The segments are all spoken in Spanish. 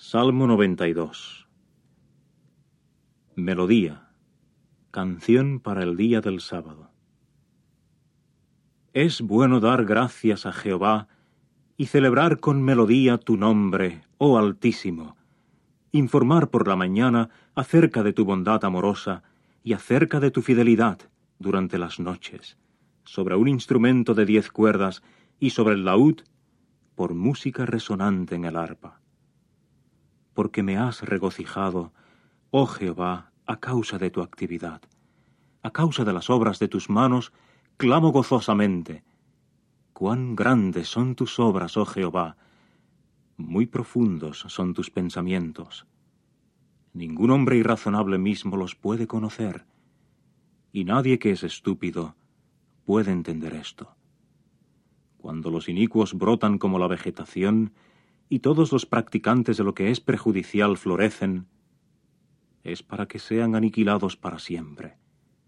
Salmo 92. Melodía. Canción para el día del sábado. Es bueno dar gracias a Jehová y celebrar con melodía tu nombre, oh Altísimo, informar por la mañana acerca de tu bondad amorosa y acerca de tu fidelidad durante las noches, sobre un instrumento de 10 cuerdas y sobre el laúd, por música resonante en el arpa. Porque me has regocijado, oh Jehová, a causa de tu actividad. A causa de las obras de tus manos, clamo gozosamente. Cuán grandes son tus obras, oh Jehová, muy profundos son tus pensamientos. Ningún hombre irrazonable mismo los puede conocer, y nadie que es estúpido puede entender esto. Cuando los inicuos brotan como la vegetación, y todos los practicantes de lo que es perjudicial florecen, es para que sean aniquilados para siempre.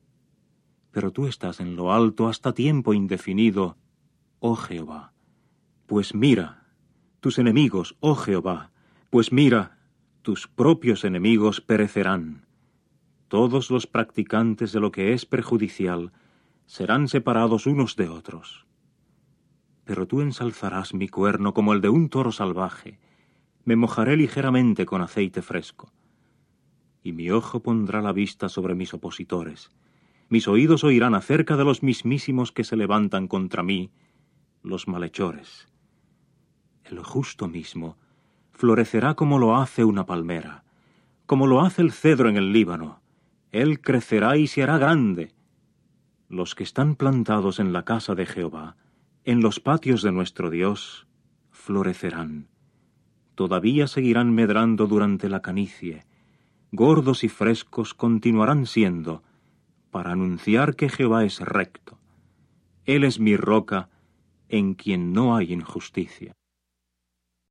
Pero tú estás en lo alto hasta tiempo indefinido, oh Jehová. Pues mira, tus enemigos, oh Jehová, pues mira, tus propios enemigos perecerán. Todos los practicantes de lo que es perjudicial serán separados unos de otros. Pero tú ensalzarás mi cuerno como el de un toro salvaje, me mojaré ligeramente con aceite fresco. Y mi ojo pondrá la vista sobre mis opositores, mis oídos oirán acerca de los mismísimos que se levantan contra mí, los malhechores. El justo mismo florecerá como lo hace una palmera, como lo hace el cedro en el Líbano. Él crecerá y se hará grande. Los que están plantados en la casa de Jehová, en los patios de nuestro Dios, florecerán. Todavía seguirán medrando durante la canicie. Gordos y frescos continuarán siendo, para anunciar que Jehová es recto. Él es mi roca, en quien no hay injusticia.